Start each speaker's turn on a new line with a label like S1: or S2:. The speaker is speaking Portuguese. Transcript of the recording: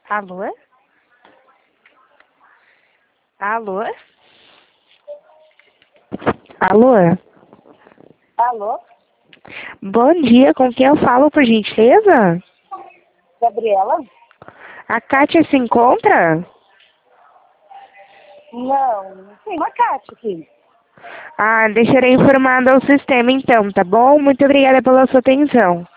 S1: Alô? Alô? Alô?
S2: Alô?
S1: Bom dia, com quem eu falo, por gentileza?
S2: Gabriela?
S1: A Kátia se encontra?
S2: Não, tem uma Cátia aqui.
S1: Ah, deixarei informado ao sistema então, tá bom? Muito obrigada pela sua atenção.